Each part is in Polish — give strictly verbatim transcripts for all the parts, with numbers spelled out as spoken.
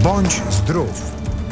Bądź zdrów.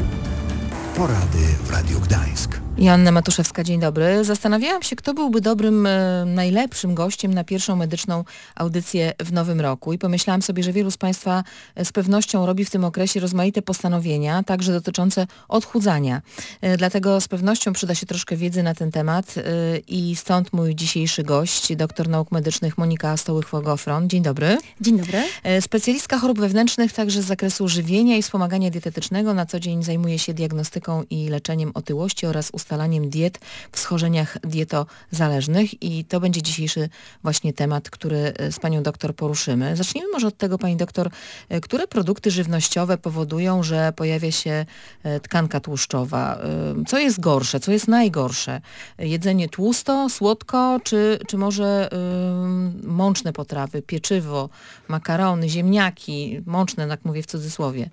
Porady w Radiu Gdańsk. Joanna Matuszewska, dzień dobry. Zastanawiałam się, kto byłby dobrym, e, najlepszym gościem na pierwszą medyczną audycję w nowym roku i pomyślałam sobie, że wielu z Państwa z pewnością robi w tym okresie rozmaite postanowienia, także dotyczące odchudzania. E, dlatego z pewnością przyda się troszkę wiedzy na ten temat e, i stąd mój dzisiejszy gość, doktor nauk medycznych Monika Stołychwo-Gofron. Dzień dobry. Dzień dobry. E, specjalistka chorób wewnętrznych, także z zakresu żywienia i wspomagania dietetycznego. Na co dzień zajmuje się diagnostyką i leczeniem otyłości oraz ustalaniem diet w schorzeniach dietozależnych i to będzie dzisiejszy właśnie temat, który z panią doktor poruszymy. Zacznijmy może od tego, pani doktor, które produkty żywnościowe powodują, że pojawia się tkanka tłuszczowa? Co jest gorsze? Co jest najgorsze? Jedzenie tłusto, słodko, czy, czy może y, mączne potrawy, pieczywo, makarony, ziemniaki, mączne, tak mówię w cudzysłowie?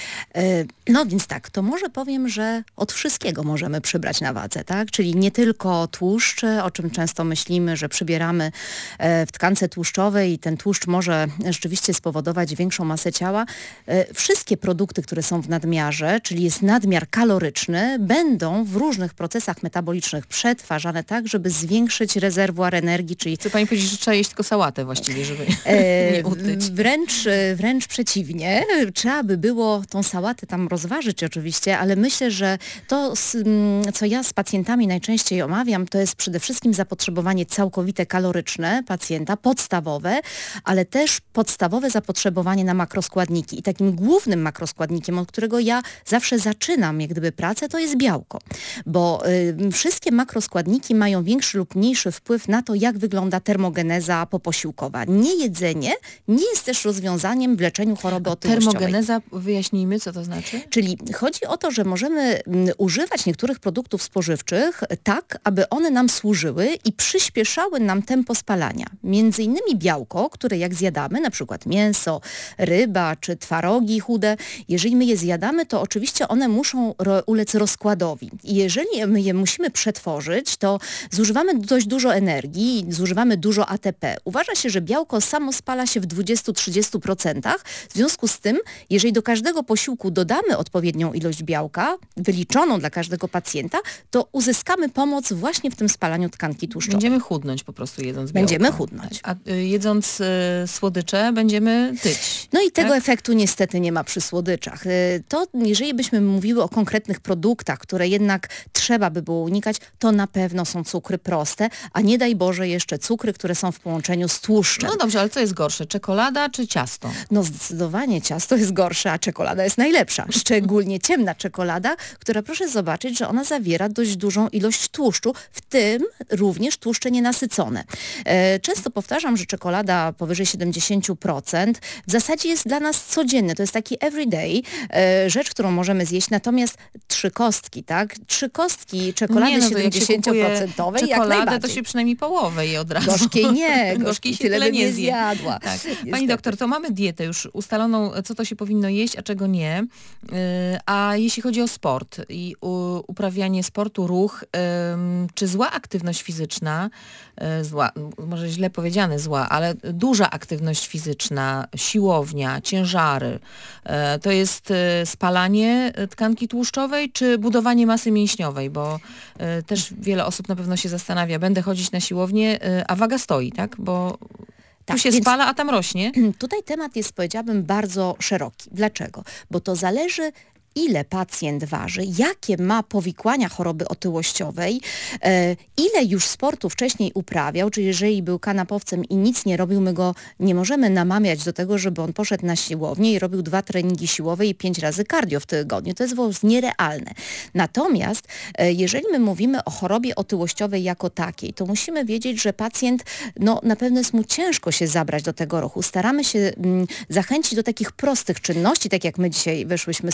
No więc tak, to może powiem, że od wszystkiego możemy przybrać na wadze, tak? Czyli nie tylko tłuszcz, o czym często myślimy, że przybieramy w tkance tłuszczowej i ten tłuszcz może rzeczywiście spowodować większą masę ciała. Wszystkie produkty, które są w nadmiarze, czyli jest nadmiar kaloryczny, będą w różnych procesach metabolicznych przetwarzane tak, żeby zwiększyć rezerwuar energii, czyli... Chce pani powiedzieć, że trzeba jeść tylko sałatę właściwie, żeby nie utyć? Wręcz, wręcz przeciwnie. Trzeba by było tą sałatę tam rozważyć oczywiście, ale myślę, że to, co ja z pacjentami najczęściej omawiam, to jest przede wszystkim zapotrzebowanie całkowite kaloryczne pacjenta, podstawowe, ale też podstawowe zapotrzebowanie na makroskładniki. I takim głównym makroskładnikiem, od którego ja zawsze zaczynam jak gdyby pracę, to jest białko. Bo y, wszystkie makroskładniki mają większy lub mniejszy wpływ na to, jak wygląda termogeneza poposiłkowa. Niejedzenie nie jest też rozwiązaniem w leczeniu choroby otyłościowej. Termogeneza, wyjaśnijmy, co to znaczy? Czyli chodzi o to, że możemy mm, używać niektórych produktów spożywczych tak, aby one nam służyły i przyspieszały nam tempo spalania. Między innymi białko, które jak zjadamy, na przykład mięso, ryba czy twarogi chude, jeżeli my je zjadamy, to oczywiście one muszą ro- ulec rozkładowi. I jeżeli my je musimy przetworzyć, to zużywamy dość dużo energii, zużywamy dużo A T P. Uważa się, że białko samo spala się w dwadzieścia do trzydziestu procent. W związku z tym, jeżeli do każdego posiłku dodamy odpowiednią ilość białka, wyliczoną dla każdego pacjenta, to uzyskamy pomoc właśnie w tym spalaniu tkanki tłuszczowej. Będziemy chudnąć po prostu jedząc białko. Będziemy chudnąć. A y, jedząc y, słodycze będziemy tyć. No i tego tak? efektu niestety nie ma przy słodyczach. Y, To jeżeli byśmy mówiły o konkretnych produktach, które jednak trzeba by było unikać, to na pewno są cukry proste, a nie daj Boże jeszcze cukry, które są w połączeniu z tłuszczem. No dobrze, ale co jest gorsze? Czekolada czy ciasto? No zdecydowanie ciasto jest gorsze, a czekolada jest najlepsza. Szczególnie ciemna czekolada, która proszę zobaczyć, że ona zawiera dość dużą ilość tłuszczu, w tym również tłuszcze nienasycone. E, często powtarzam, że czekolada powyżej siedemdziesiąt procent w zasadzie jest dla nas codzienny. To jest taki everyday e, rzecz, którą możemy zjeść. Natomiast trzy kostki, tak? Trzy kostki czekolady nie, no siedemdziesięcioprocentowej jak czekoladę, najbardziej. to się przynajmniej połowę je od razu. Gorzkiej nie. Gorzkiej się tyle tyle bym nie nie zje. zjadła. Tak. Niestety. Pani doktor, to mamy dietę już ustaloną, co to się powinno jeść, a czego nie. Yy, a jeśli chodzi o sport i u, uprawianie sportu, ruch, yy, czy zła aktywność fizyczna, yy, zła, może źle powiedziane zła, ale duża aktywność fizyczna, siłownia, ciężary, yy, to jest yy, spalanie tkanki tłuszczowej, czy budowanie masy mięśniowej, bo yy, też wiele osób na pewno się zastanawia, będę chodzić na siłownię, yy, a waga stoi, tak? Bo Tak, tu się więc spala, a tam rośnie. Tutaj temat jest, powiedziałabym, bardzo szeroki. Dlaczego? Bo to zależy, ile pacjent waży, jakie ma powikłania choroby otyłościowej, e, ile już sportu wcześniej uprawiał, czyli jeżeli był kanapowcem i nic nie robił, my go nie możemy namamiać do tego, żeby on poszedł na siłownię i robił dwa treningi siłowe i pięć razy cardio w tygodniu. To jest po prostu nierealne. Natomiast e, jeżeli my mówimy o chorobie otyłościowej jako takiej, to musimy wiedzieć, że pacjent, no na pewno jest mu ciężko się zabrać do tego ruchu. Staramy się m, zachęcić do takich prostych czynności, tak jak my dzisiaj weszłyśmy sobie do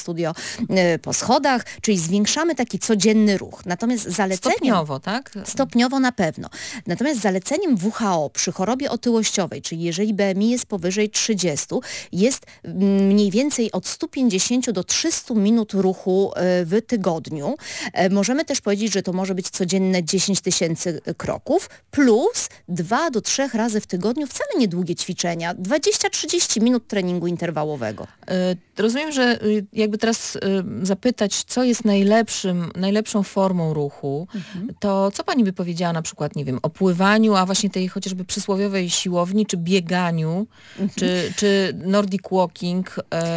studio y, po schodach, czyli zwiększamy taki codzienny ruch. Natomiast zaleceniem... Stopniowo, tak? Stopniowo na pewno. Natomiast zaleceniem W H O przy chorobie otyłościowej, czyli jeżeli B M I jest powyżej trzydzieści, jest mniej więcej od stu pięćdziesięciu do trzystu minut ruchu w tygodniu. Możemy też powiedzieć, że to może być codzienne dziesięć tysięcy kroków plus dwa do trzech razy w tygodniu, wcale niedługie ćwiczenia, dwadzieścia do trzydziestu minut treningu interwałowego. Rozumiem, że jakby teraz zapytać, co jest najlepszym, najlepszą formą ruchu, mhm. to co pani by powiedziała na przykład, nie wiem, o pływaniu, a właśnie tej chociażby przysłowiowej siłowni, czy bieganiu, mhm. czy, czy Nordic Walking,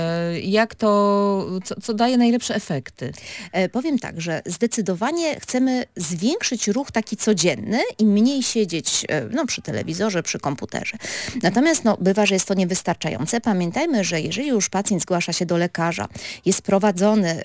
jak to, co, co daje najlepsze efekty? E, powiem tak, że zdecydowanie chcemy zwiększyć ruch taki codzienny i mniej siedzieć no, przy telewizorze, przy komputerze. Natomiast no, bywa, że jest to niewystarczające. Pamiętajmy, że jeżeli już pacjent zgłasza się do lekarza, jest prowadzony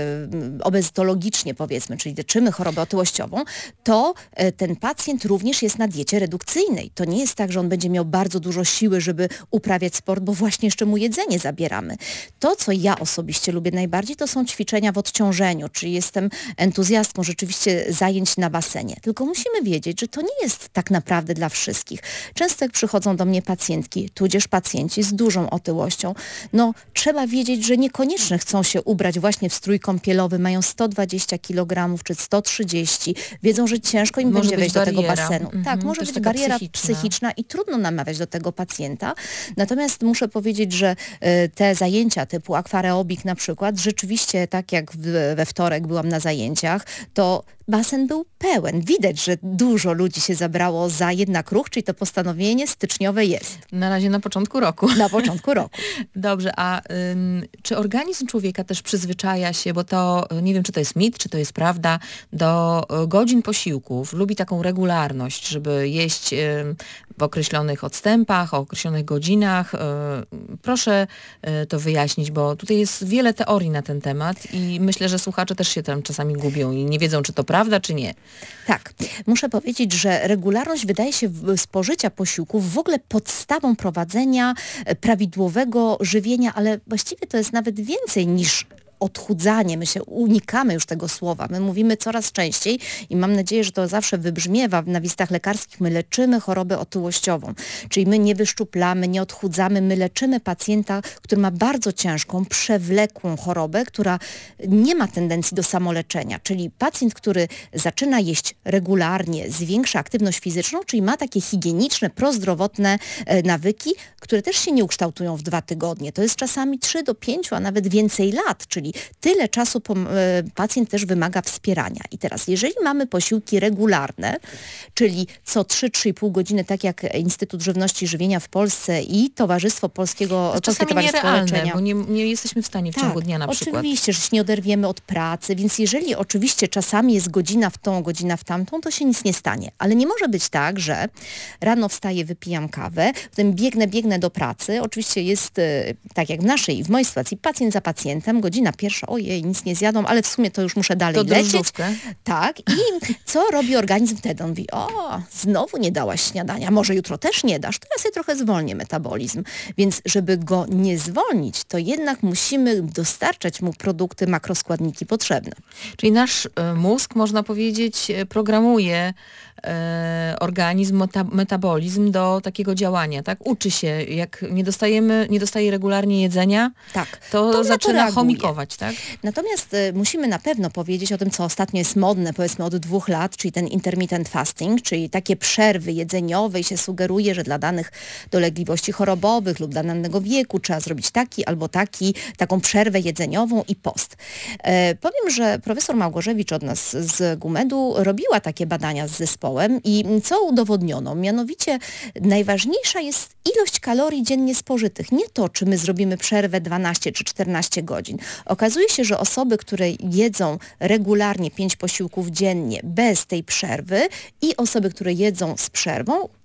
y, obezytologicznie powiedzmy, czyli leczymy chorobę otyłościową, to y, ten pacjent również jest na diecie redukcyjnej. To nie jest tak, że on będzie miał bardzo dużo siły, żeby uprawiać sport, bo właśnie jeszcze mu jedzenie zabieramy. To, co ja osobiście lubię najbardziej, to są ćwiczenia w odciążeniu, czyli jestem entuzjastką rzeczywiście zajęć na basenie. Tylko musimy wiedzieć, że to nie jest tak naprawdę dla wszystkich. Często jak przychodzą do mnie pacjentki, tudzież pacjenci z dużą otyłością, no trzeba wiedzieć, że niekoniecznie chcą się ubrać właśnie w strój kąpielowy, mają sto dwadzieścia kilogramów czy sto trzydzieści, wiedzą, że ciężko im może będzie wejść bariera. do tego basenu. Mhm. Tak, może Też być taka bariera psychiczna. psychiczna i trudno namawiać do tego pacjenta. Natomiast muszę powiedzieć, że y, te zajęcia typu akwareobik na przykład, rzeczywiście tak jak w, we wtorek byłam na zajęciach, to basen był pełen. Widać, że dużo ludzi się zabrało za jednak ruch, czyli to postanowienie styczniowe jest. Na razie na początku roku. Na początku roku. Dobrze, a ym, czy organizm człowieka też przyzwyczaja się, bo to, nie wiem, czy to jest mit, czy to jest prawda, do y, godzin posiłków, lubi taką regularność, żeby jeść y, w określonych odstępach, o określonych godzinach. Y, proszę y, to wyjaśnić, bo tutaj jest wiele teorii na ten temat i myślę, że słuchacze też się tam czasami gubią i nie wiedzą, czy to prawda, czy nie. Tak. Muszę powiedzieć, że regularność wydaje się w spożycia posiłków w ogóle podstawą prowadzenia prawidłowego żywienia, ale właściwie to jest nawet więcej niż odchudzanie. My się unikamy już tego słowa. My mówimy coraz częściej i mam nadzieję, że to zawsze wybrzmiewa na wizytach lekarskich. My leczymy chorobę otyłościową. Czyli my nie wyszczuplamy, nie odchudzamy. My leczymy pacjenta, który ma bardzo ciężką, przewlekłą chorobę, która nie ma tendencji do samoleczenia. Czyli pacjent, który zaczyna jeść regularnie, zwiększa aktywność fizyczną, czyli ma takie higieniczne, prozdrowotne e, nawyki, które też się nie ukształtują w dwa tygodnie. To jest czasami trzy do pięciu, a nawet więcej lat, czyli tyle czasu pacjent też wymaga wspierania. I teraz, jeżeli mamy posiłki regularne, czyli co trzy do trzech i pół godziny, tak jak Instytut Żywności i Żywienia w Polsce i Towarzystwo Polskiego, to Polskie czasami Towarzystwo nierealne, Leczenia. bo nie, nie jesteśmy w stanie w tak, ciągu dnia na przykład. Oczywiście, że się nie oderwiemy od pracy, więc jeżeli oczywiście czasami jest godzina w tą, godzina w tamtą, to się nic nie stanie. Ale nie może być tak, że rano wstaję, wypijam kawę, potem biegnę, biegnę do pracy. Oczywiście jest, tak jak w naszej i w mojej sytuacji, pacjent za pacjentem, godzina pierwsza, ojej, nic nie zjadą, ale w sumie to już muszę dalej to lecieć. drożdżówkę. Tak. I co robi organizm wtedy? On mówi, o, znowu nie dałaś śniadania, może jutro też nie dasz, to ja sobie trochę zwolnię metabolizm. Więc żeby go nie zwolnić, to jednak musimy dostarczać mu produkty, makroskładniki potrzebne. Czyli nasz y, mózg, można powiedzieć, programuje y, organizm, meta, metabolizm do takiego działania, tak? Uczy się, jak nie dostajemy, nie dostaje regularnie jedzenia, tak, to, to zaczyna chomikować, tak? Natomiast y, musimy na pewno powiedzieć o tym, co ostatnio jest modne, powiedzmy od dwóch lat, czyli ten intermittent fasting, czyli takie przerwy jedzeniowe i się sugeruje, że dla danych dolegliwości chorobowych lub dla danego wieku trzeba zrobić taki albo taki, taką przerwę jedzeniową i post. E, powiem, że profesor Małgorzewicz od nas z Gumedu robiła takie badania z zespołem i co udowodniono? Mianowicie najważniejsza jest ilość kalorii dziennie spożytych. Nie to, czy my zrobimy przerwę dwanaście czy czternaście godzin. Okazuje się, że osoby, które jedzą regularnie pięć posiłków dziennie bez tej przerwy i osoby, które jedzą z przerwą,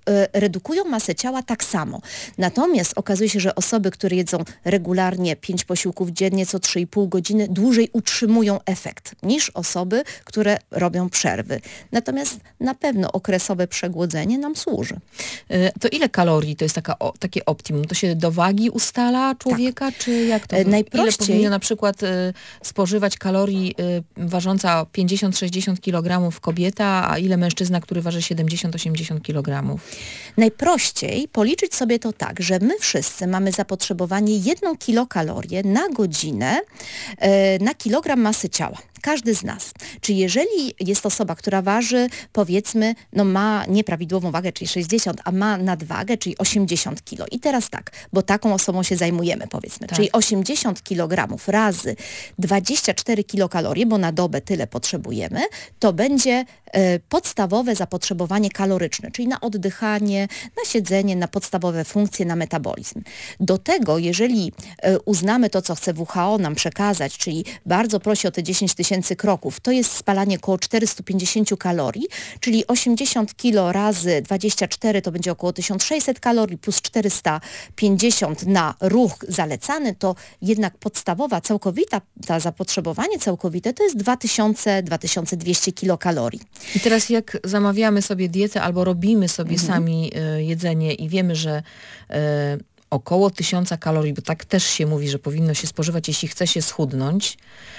redukują masę ciała tak samo. Natomiast okazuje się, że osoby, które jedzą regularnie pięć posiłków dziennie co trzy i pół godziny, dłużej utrzymują efekt niż osoby, które robią przerwy. Natomiast na pewno okresowe przegłodzenie nam służy. To ile kalorii to jest taka, o, takie optimum? To się do wagi ustala człowieka, tak. czy jak to? Najprościej... Ile powinno na przykład y, spożywać kalorii y, ważąca pięćdziesiąt sześćdziesiąt kilogramów kobieta, a ile mężczyzna, który waży siedemdziesiąt osiemdziesiąt kilogramów? Najprościej policzyć sobie to tak, że my wszyscy mamy zapotrzebowanie jedną kilokalorię na godzinę y, na kilogram masy ciała. Każdy z nas. Czyli jeżeli jest osoba, która waży, powiedzmy, no ma nieprawidłową wagę, czyli sześćdziesiąt, a ma nadwagę, czyli osiemdziesiąt kilo. I teraz tak, bo taką osobą się zajmujemy, powiedzmy. Tak. Czyli osiemdziesiąt kilogramów razy dwadzieścia cztery kilokalorie, bo na dobę tyle potrzebujemy, to będzie e, podstawowe zapotrzebowanie kaloryczne, czyli na oddychanie, na siedzenie, na podstawowe funkcje, na metabolizm. Do tego, jeżeli e, uznamy to, co chce W H O nam przekazać, czyli bardzo prosi o te dziesięć tysięcy kroków, to jest spalanie około czterysta pięćdziesiąt kalorii, czyli osiemdziesiąt kilo razy dwadzieścia cztery to będzie około tysiąc sześćset kalorii plus czterysta pięćdziesiąt na ruch zalecany, to jednak podstawowa, całkowita, ta zapotrzebowanie całkowite to jest dwa tysiące do dwa tysiące dwieście kilokalorii. I teraz jak zamawiamy sobie dietę albo robimy sobie mhm. sami y, jedzenie i wiemy, że y, około tysiąca kalorii, bo tak też się mówi, że powinno się spożywać, jeśli chce się schudnąć,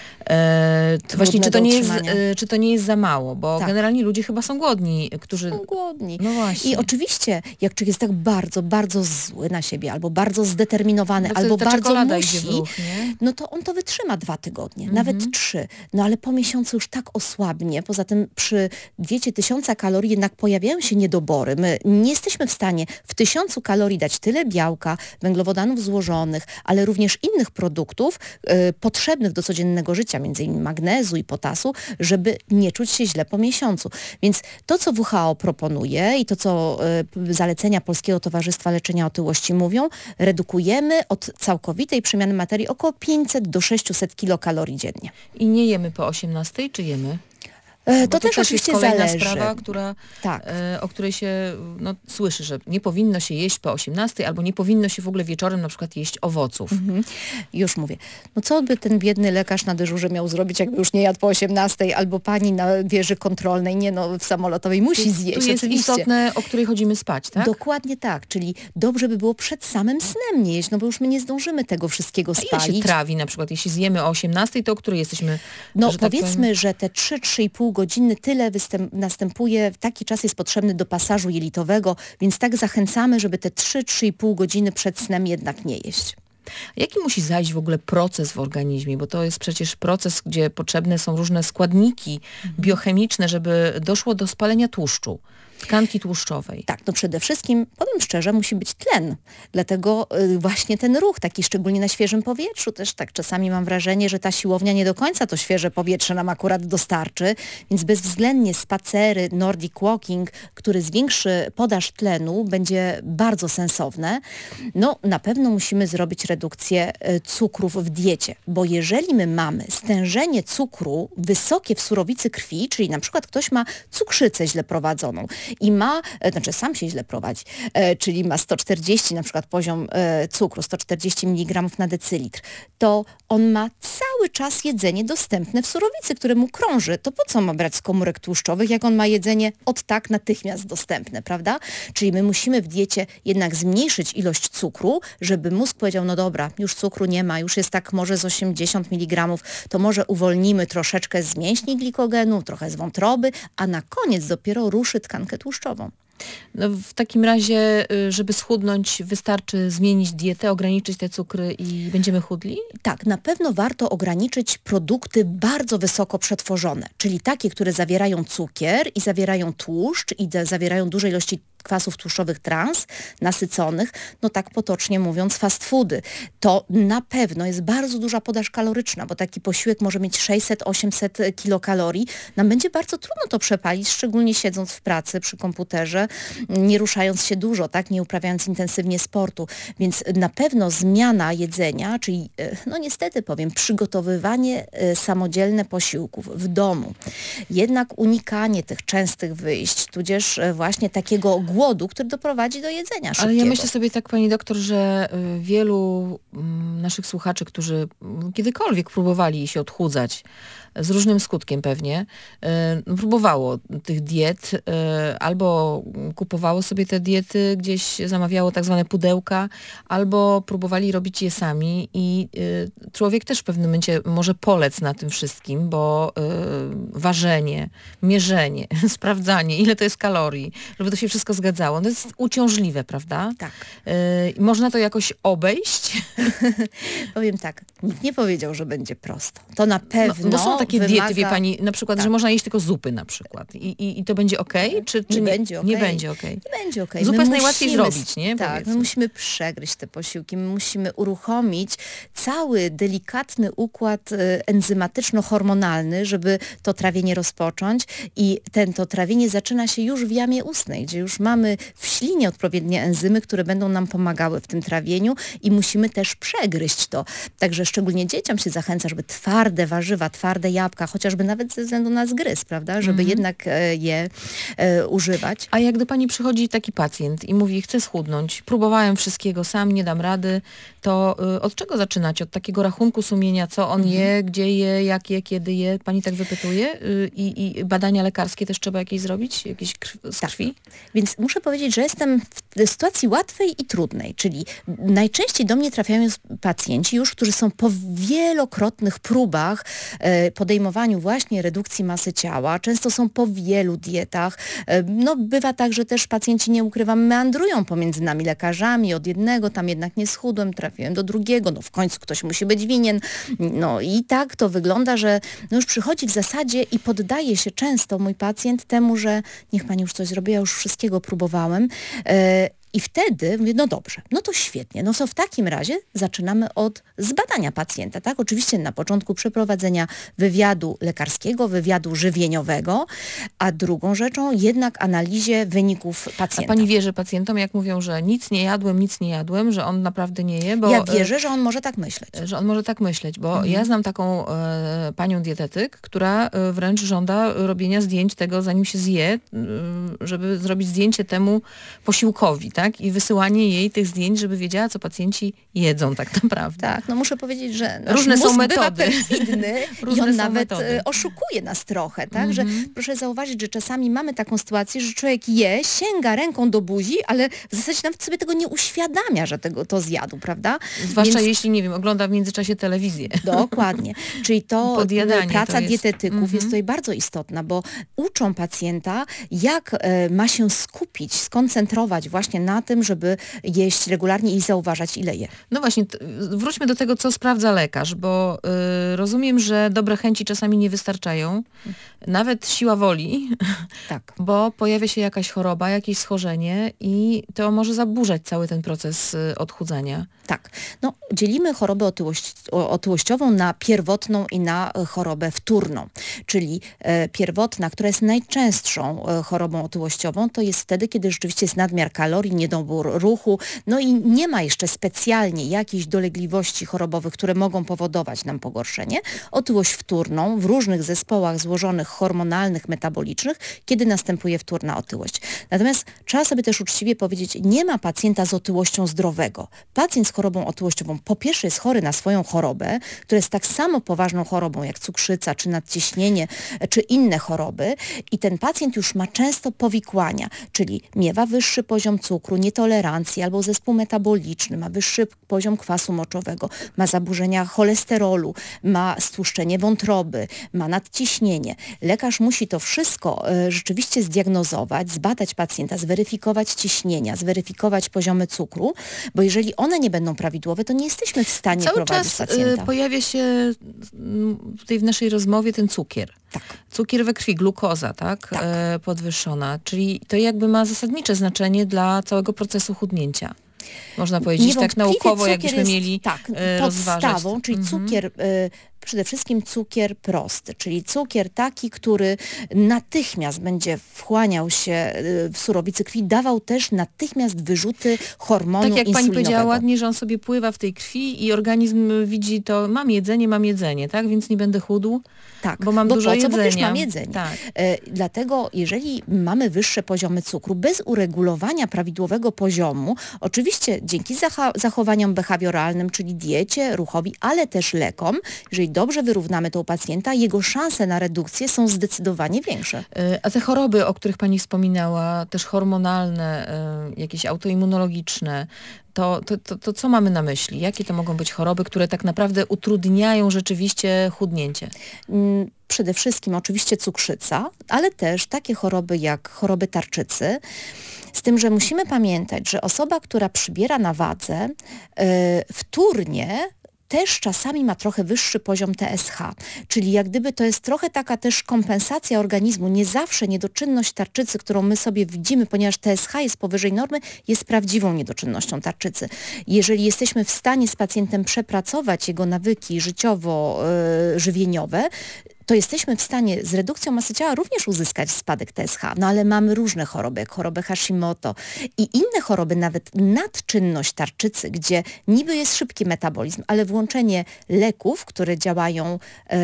E, to właśnie, czy to, nie jest, e, czy to nie jest za mało? Bo tak. generalnie ludzie chyba są głodni, którzy... Są głodni. No właśnie. I oczywiście, jak człowiek jest tak bardzo, bardzo zły na siebie, albo bardzo zdeterminowany, no albo bardzo musi, idzie w ruch, nie? no to on to wytrzyma dwa tygodnie, mhm. nawet trzy. No ale po miesiącu już tak osłabnie. Poza tym przy diecie tysiąca kalorii jednak pojawiają się niedobory. My nie jesteśmy w stanie w tysiącu kalorii dać tyle białka, węglowodanów złożonych, ale również innych produktów y, potrzebnych do codziennego życia, między innymi magnezu i potasu, żeby nie czuć się źle po miesiącu. Więc to, co W H O proponuje i to, co y, zalecenia Polskiego Towarzystwa Leczenia Otyłości mówią, redukujemy od całkowitej przemiany materii około pięćset do sześciuset kilokalorii dziennie. I nie jemy po osiemnastej, czy jemy? To, to też, też oczywiście jest kolejna zależy. sprawa, która, tak. e, o której się no, słyszy, że nie powinno się jeść po osiemnastej albo nie powinno się w ogóle wieczorem na przykład jeść owoców. Mhm. Już mówię. No co by ten biedny lekarz na dyżurze miał zrobić, jakby już nie jadł po osiemnastej, albo pani na wieży kontrolnej, nie no, w samolotowej musi tu, zjeść. Tu jest oczywiście. istotne, o której chodzimy spać, tak? Dokładnie tak, czyli dobrze by było przed samym snem nie jeść, no bo już my nie zdążymy tego wszystkiego spalić. A ile się trawi na przykład, jeśli zjemy o osiemnastej, to o której jesteśmy? No że powiedzmy, tak powiem... że te trzy do trzech i pół godziny tyle występ, następuje, taki czas jest potrzebny do pasażu jelitowego, więc tak zachęcamy, żeby te trzy do trzech i pół godziny przed snem jednak nie jeść. Jaki musi zajść w ogóle proces w organizmie? Bo to jest przecież proces, gdzie potrzebne są różne składniki mhm. biochemiczne, żeby doszło do spalenia tłuszczu. Tkanki tłuszczowej. Tak, no przede wszystkim, powiem szczerze, musi być tlen. Dlatego y, właśnie ten ruch, taki szczególnie na świeżym powietrzu, też tak czasami mam wrażenie, że ta siłownia nie do końca to świeże powietrze nam akurat dostarczy, więc bezwzględnie spacery, Nordic walking, który zwiększy podaż tlenu, będzie bardzo sensowne. No na pewno musimy zrobić redukcję y, cukrów w diecie, bo jeżeli my mamy stężenie cukru wysokie w surowicy krwi, czyli na przykład ktoś ma cukrzycę źle prowadzoną, i ma, znaczy sam się źle prowadzi, e, czyli ma sto czterdzieści na przykład poziom e, cukru, sto czterdzieści miligramów na decylitr, to on ma cały czas jedzenie dostępne w surowicy, które mu krąży. To po co ma brać z komórek tłuszczowych, jak on ma jedzenie od tak natychmiast dostępne, prawda? Czyli my musimy w diecie jednak zmniejszyć ilość cukru, żeby mózg powiedział, no dobra, już cukru nie ma, już jest tak może z osiemdziesiąt miligramów, to może uwolnimy troszeczkę z mięśni glikogenu, trochę z wątroby, a na koniec dopiero ruszy tkankę tłuszczową. No w takim razie, żeby schudnąć, wystarczy zmienić dietę, ograniczyć te cukry i będziemy chudli? Tak, na pewno warto ograniczyć produkty bardzo wysoko przetworzone, czyli takie, które zawierają cukier i zawierają tłuszcz i zawierają duże ilości kwasów tłuszczowych trans, nasyconych, no tak potocznie mówiąc fast foody. To na pewno jest bardzo duża podaż kaloryczna, bo taki posiłek może mieć sześćset do osiemset kilokalorii. Nam będzie bardzo trudno to przepalić, szczególnie siedząc w pracy przy komputerze, nie ruszając się dużo, tak, nie uprawiając intensywnie sportu. Więc na pewno zmiana jedzenia, czyli no niestety powiem, przygotowywanie samodzielne posiłków w domu. Jednak unikanie tych częstych wyjść, tudzież właśnie takiego głodu, który doprowadzi do jedzenia szybkiego. Ale ja myślę sobie tak, pani doktor, że y, wielu mm, naszych słuchaczy, którzy mm, kiedykolwiek próbowali się odchudzać, z różnym skutkiem pewnie, y, próbowało tych diet, y, albo kupowało sobie te diety, gdzieś zamawiało tak zwane pudełka, albo próbowali robić je sami i y, człowiek też w pewnym momencie może polec na tym wszystkim, bo y, ważenie, mierzenie, sprawdzanie, ile to jest kalorii, żeby to się wszystko zgadzało. No to jest uciążliwe, prawda? Tak. Y, można to jakoś obejść? Powiem tak, nikt nie powiedział, że będzie prosto. To na pewno No, bo są takie wymaga... diety, wie pani, na przykład, Tak. że można jeść tylko zupy na przykład. I, i, i to będzie okej? Czy, czy nie, będzie okej. Nie będzie okej. Nie będzie okej. Zupę My jest najłatwiej musimy- zrobić, nie? Tak, Powiedzmy. my musimy przegryźć te posiłki, my musimy uruchomić cały delikatny układ y, enzymatyczno-hormonalny, żeby to trawienie rozpocząć i ten, to trawienie zaczyna się już w jamie ustnej, gdzie już mamy w ślinie odpowiednie enzymy, które będą nam pomagały w tym trawieniu i musimy też przegryźć to. Także szczególnie dzieciom się zachęca, żeby twarde warzywa, twarde jabłka, chociażby nawet ze względu na zgryz, prawda, żeby jednak e, je e, używać. A jak do pani przychodzi taki pacjent i mówi, chcę schudnąć, próbowałem wszystkiego sam, nie dam rady, to y, od czego zaczynać? Od takiego rachunku sumienia, co on je, gdzie je, jak je, kiedy je? Pani tak wypytuje? Y, i, I badania lekarskie też trzeba jakieś zrobić? Jakieś krw, z krwi? Więc muszę powiedzieć, że jestem w sytuacji łatwej i trudnej, czyli najczęściej do mnie trafiają pacjenci już, którzy są po wielokrotnych próbach, e, podejmowaniu właśnie redukcji masy ciała, często są po wielu dietach. E, no bywa tak, że też pacjenci, nie ukrywam, meandrują pomiędzy nami lekarzami, od jednego tam jednak nie schudłem, trafiłem do drugiego, no w końcu ktoś musi być winien. No i tak to wygląda, że no już przychodzi w zasadzie i poddaje się często mój pacjent temu, że niech pani już coś zrobi, ja już wszystkiego próbowałem. E, I wtedy mówię, no dobrze, no to świetnie. No to w takim razie zaczynamy od zbadania pacjenta, tak? Oczywiście na początku przeprowadzenia wywiadu lekarskiego, wywiadu żywieniowego, a drugą rzeczą jednak analizie wyników A pacjenta. pani wierzy pacjentom, jak mówią, że nic nie jadłem, nic nie jadłem, że on naprawdę nie je? Bo, Ja wierzę, że on może tak myśleć. że on może tak myśleć, bo Mhm. ja znam taką e, panią dietetyk, która e, wręcz żąda robienia zdjęć tego, zanim się zje, e, żeby zrobić zdjęcie temu posiłkowi, tak? I wysyłanie jej tych zdjęć, żeby wiedziała, co pacjenci jedzą tak naprawdę. Tak, no muszę powiedzieć, że nasz Różne są mózg metody. bywa perfidny i Różne on są nawet metody. e, oszukuje nas trochę, tak? Że proszę zauważyć, że czasami mamy taką sytuację, że człowiek je, sięga ręką do buzi, ale w zasadzie nawet sobie tego nie uświadamia, że tego to zjadł, prawda? Zwłaszcza Więc- jeśli, nie wiem, ogląda w międzyczasie telewizję. Dokładnie. Czyli to Podjadanie praca to jest- dietetyków Mhm. jest tutaj bardzo istotna, bo uczą pacjenta, jak e, ma się skupić, skoncentrować właśnie na tym, żeby jeść regularnie i zauważać, ile je. No właśnie, t- wróćmy do tego, co sprawdza lekarz, bo y, rozumiem, że dobre chęci czasami nie wystarczają, nawet siła woli, Tak. bo pojawia się jakaś choroba, jakieś schorzenie i to może zaburzać cały ten proces y, odchudzania. Tak. No, dzielimy chorobę otyłość, o- otyłościową na pierwotną i na e, chorobę wtórną. Czyli e, pierwotna, która jest najczęstszą e, chorobą otyłościową, to jest wtedy, kiedy rzeczywiście jest nadmiar kalorii, niedobór ruchu, no i nie ma jeszcze specjalnie jakichś dolegliwości chorobowych, które mogą powodować nam pogorszenie. Otyłość wtórną w różnych zespołach złożonych hormonalnych, metabolicznych, kiedy następuje wtórna otyłość. Natomiast trzeba sobie też uczciwie powiedzieć, nie ma pacjenta z otyłością zdrowego. Pacjent z chorobą otyłościową po pierwsze jest chory na swoją chorobę, która jest tak samo poważną chorobą jak cukrzyca, czy nadciśnienie, czy inne choroby i ten pacjent już ma często powikłania, czyli miewa wyższy poziom cukru, nietolerancję albo zespół metaboliczny, ma wyższy poziom kwasu moczowego, ma zaburzenia cholesterolu, ma stłuszczenie wątroby, ma nadciśnienie. Lekarz musi to wszystko e, rzeczywiście zdiagnozować, zbadać pacjenta, zweryfikować ciśnienia, zweryfikować poziomy cukru, bo jeżeli one nie będą prawidłowe, to nie jesteśmy w stanie Cały prowadzić czas y, pacjenta. pojawia się mm, tutaj w naszej rozmowie ten cukier. Tak. Cukier we krwi, glukoza, tak? Tak. E, podwyższona. Czyli to jakby ma zasadnicze znaczenie dla całego procesu chudnięcia. Można powiedzieć tak Niewątpliwie naukowo, cukier jakbyśmy jest, mieli tak, e, rozważać. podstawą, czyli Mhm. cukier y, przede wszystkim cukier prosty, czyli cukier taki, który natychmiast będzie wchłaniał się w surowicy krwi, dawał też natychmiast wyrzuty hormonu Tak jak pani insulinowego. powiedziała ładnie, że on sobie pływa w tej krwi i organizm widzi to, mam jedzenie, mam jedzenie, tak? Więc nie będę chudł, Tak, bo mam bo dużo po co? jedzenia. Bo już mam jedzenie. Tak. E, dlatego jeżeli mamy wyższe poziomy cukru, bez uregulowania prawidłowego poziomu, oczywiście dzięki zacha- zachowaniom behawioralnym, czyli diecie, ruchowi, ale też lekom, jeżeli dobrze wyrównamy to u pacjenta, jego szanse na redukcję są zdecydowanie większe. Y, A te choroby, o których pani wspominała, też hormonalne, y, jakieś autoimmunologiczne, to, to, to, to co mamy na myśli? Jakie to mogą być choroby, które tak naprawdę utrudniają rzeczywiście chudnięcie? Mm, Przede wszystkim oczywiście cukrzyca, ale też takie choroby jak choroby tarczycy. Z tym, że musimy pamiętać, że osoba, która przybiera na wadze, yy, wtórnie też czasami ma trochę wyższy poziom T S H, czyli jak gdyby to jest trochę taka też kompensacja organizmu. Nie zawsze niedoczynność tarczycy, którą my sobie widzimy, ponieważ T S H jest powyżej normy, jest prawdziwą niedoczynnością tarczycy. Jeżeli jesteśmy w stanie z pacjentem przepracować jego nawyki życiowo-żywieniowe, to jesteśmy w stanie z redukcją masy ciała również uzyskać spadek T S H. No ale mamy różne choroby, jak chorobę Hashimoto i inne choroby, nawet nadczynność tarczycy, gdzie niby jest szybki metabolizm, ale włączenie leków, które działają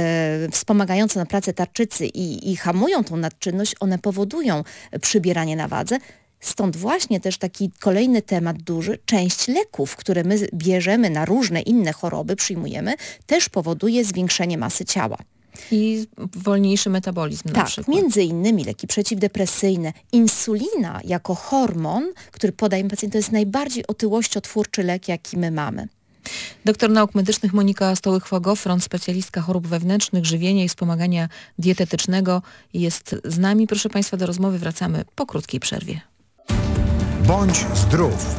e, wspomagająco na pracę tarczycy i, i hamują tą nadczynność, one powodują przybieranie na wadze. Stąd właśnie też taki kolejny temat duży, część leków, które my bierzemy na różne inne choroby, przyjmujemy, też powoduje zwiększenie masy ciała. I wolniejszy metabolizm na Tak, przykład. między innymi leki przeciwdepresyjne. Insulina jako hormon, który podajemy pacjentom, to jest najbardziej otyłościotwórczy lek, jaki my mamy. Doktor nauk medycznych Monika Stołych-Fagofront, specjalistka chorób wewnętrznych, żywienia i wspomagania dietetycznego jest z nami. Proszę Państwa, do rozmowy wracamy po krótkiej przerwie. Bądź zdrów.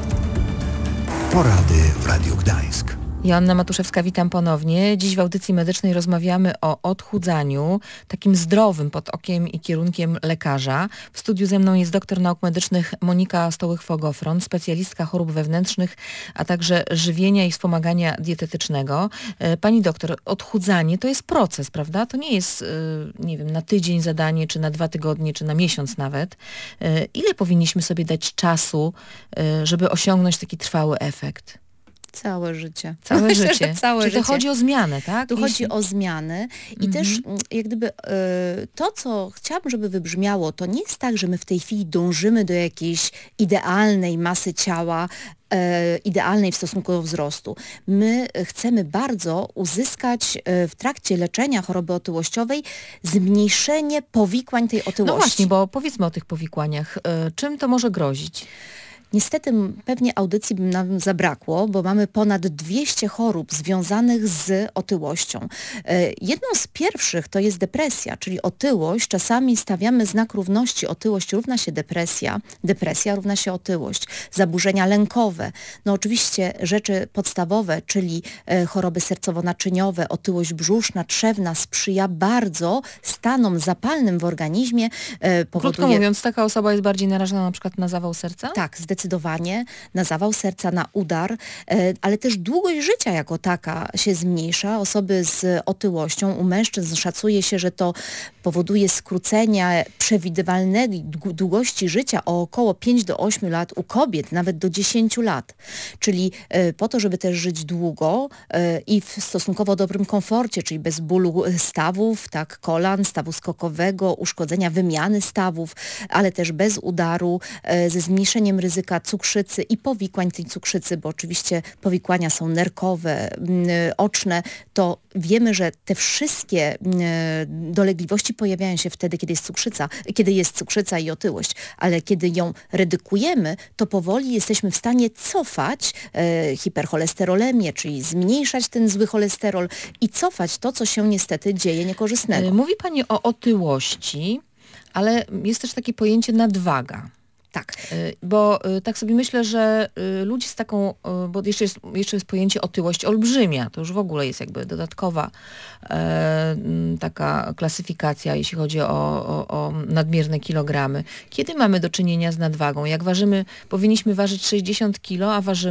Porady w Radiu Gdańsk. Joanna Matuszewska, witam ponownie. Dziś w audycji medycznej rozmawiamy o odchudzaniu, takim zdrowym pod okiem i kierunkiem lekarza. W studiu ze mną jest doktor nauk medycznych Monika Stołych-Fagofront, specjalistka chorób wewnętrznych, a także żywienia i wspomagania dietetycznego. Pani doktor, odchudzanie to jest proces, prawda? To nie jest, nie wiem, na tydzień zadanie, czy na dwa tygodnie, czy na miesiąc nawet. Ile powinniśmy sobie dać czasu, żeby osiągnąć taki trwały efekt? Całe życie. Całe Myślę, życie. że całe Czy to życie. chodzi o zmianę, tak? Tu Jeśli... chodzi o zmiany i Mhm. też mm, jak gdyby e, to, co chciałabym, żeby wybrzmiało, to nie jest tak, że my w tej chwili dążymy do jakiejś idealnej masy ciała, e, idealnej w stosunku do wzrostu. My chcemy bardzo uzyskać e, w trakcie leczenia choroby otyłościowej zmniejszenie powikłań tej otyłości. No właśnie, bo powiedzmy o tych powikłaniach. Y, Czym to może grozić? Niestety m, pewnie audycji by nam zabrakło, bo mamy ponad dwieście chorób związanych z otyłością. E, jedną z pierwszych to jest depresja, czyli otyłość. Czasami stawiamy znak równości. Otyłość równa się depresja, depresja równa się otyłość. Zaburzenia lękowe. No oczywiście rzeczy podstawowe, czyli e, choroby sercowo-naczyniowe, otyłość brzuszna, trzewna sprzyja bardzo stanom zapalnym w organizmie. E, powoduje... Krótko mówiąc, taka osoba jest bardziej narażona na przykład na zawał serca? Tak, zdecydowanie. Zdecydowanie na zawał serca, na udar, e, ale też długość życia jako taka się zmniejsza. Osoby z otyłością, u mężczyzn szacuje się, że to powoduje skrócenie przewidywalnej długości życia o około pięć do ośmiu lat, u kobiet nawet do dziesięciu lat. Czyli e, po to, żeby też żyć długo e, i w stosunkowo dobrym komforcie, czyli bez bólu stawów, tak, kolan, stawu skokowego, uszkodzenia wymiany stawów, ale też bez udaru, e, ze zmniejszeniem ryzyka cukrzycy i powikłań tej cukrzycy, bo oczywiście powikłania są nerkowe, oczne, to wiemy, że te wszystkie dolegliwości pojawiają się wtedy, kiedy jest cukrzyca, kiedy jest cukrzyca i otyłość, ale kiedy ją redukujemy, to powoli jesteśmy w stanie cofać e, hipercholesterolemię, czyli zmniejszać ten zły cholesterol i cofać to, co się niestety dzieje niekorzystnego. Mówi Pani o otyłości, ale jest też takie pojęcie nadwaga. Tak. Bo tak sobie myślę, że ludzi z taką, bo jeszcze jest, jeszcze jest pojęcie otyłość olbrzymia, to już w ogóle jest jakby dodatkowa e, taka klasyfikacja, jeśli chodzi o, o, o nadmierne kilogramy. Kiedy mamy do czynienia z nadwagą? Jak ważymy, powinniśmy ważyć sześćdziesiąt kilo, a ważymy